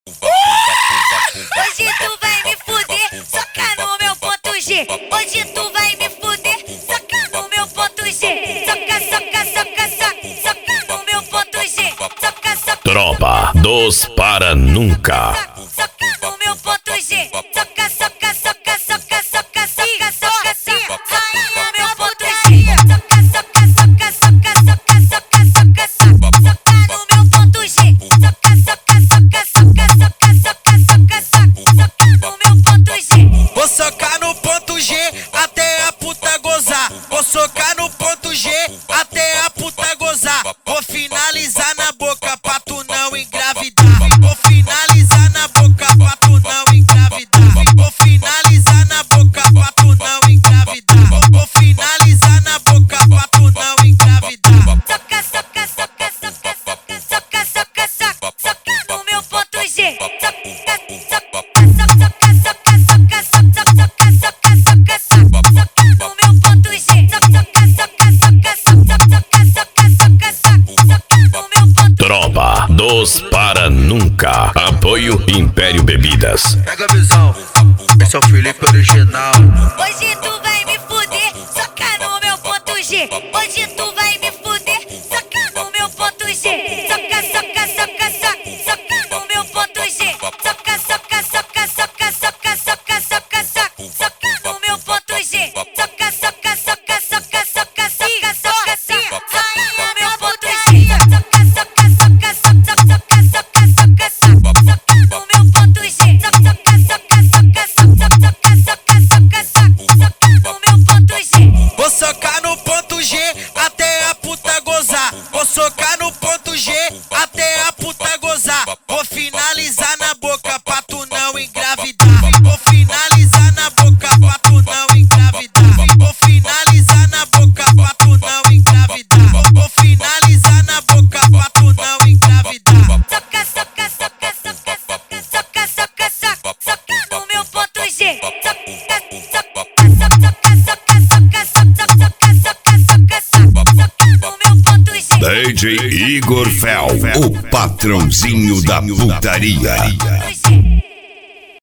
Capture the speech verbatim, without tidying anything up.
Hoje tu vai me fuder, soca no meu ponto G. Hoje tu vai me fuder, soca no meu ponto G. Soca, soca, soca, soca, soca no meu ponto G. Soca, soca, Tropa dos Para Nunca. soca no meu ponto G. Soca, soca, soca, soca, soca, soca, soca, soca no meu ponto G. Soca, soca, soca, soca, soca, soca, soca, soca no meu ponto G. Soca, soca, soca, soca, soca, soca, soca, soca no meu ponto G. Vou socar no ponto G até a puta gozar. Vou socar no ponto G até a puta gozar. Vou finalizar na boca pra tu não engravidar. Vou finalizar na boca pra tu não engravidar. Vou finalizar na boca pra tu não engravidar. Vou finalizar na boca pra tu não engravidar. Soca, soca, soca, soca, soca, soca, soca, soca, soca no meu ponto G. Soca, soca, soca, soca, soca, soca, soca, soca, soca, soca no meu ponto G. Soca, soca, soca, soca, soca, soca, soca, soca no meu ponto G. Tropa dos Para Nunca. Apoio Império Bebidas. Pega a visão, esse é o Felipe original. Hoje tu vai me fuder, soca no meu ponto G. Hoje tu vai me fuder, soca no meu ponto G. Soca, soca, soca, soca, soca no meu ponto G. Soca, soca, soca, soca, soca, soca, soca, soca, soca no meu ponto G. Soca, soca, soca, soca, soca, soca, soca, soca no meu ponto G. Soca, soca, soca, soca, soca, soca, soca, soca no meu ponto G. Soca, soca, soca, soca, soca, soca, soca, soca no meu ponto G. Vou socar no ponto G até a puta gozar. Vou socar no ponto G até a puta gozar. Vou finalizar na boca pra tu não engravidar. Vou finalizar na boca pra tu não engravidar. Vou finalizar na boca pra tu não engravidar. Vou finalizar na boca pra tu não engravidar. Soca, soca, soca, soca, soca, soca, soca, soca, soca no meu ponto G. Soca, soca, soca, soca, soca, soca, soca, soca, soca, soca no meu ponto G. D J Igor Fel, o patrãozinho da putaria.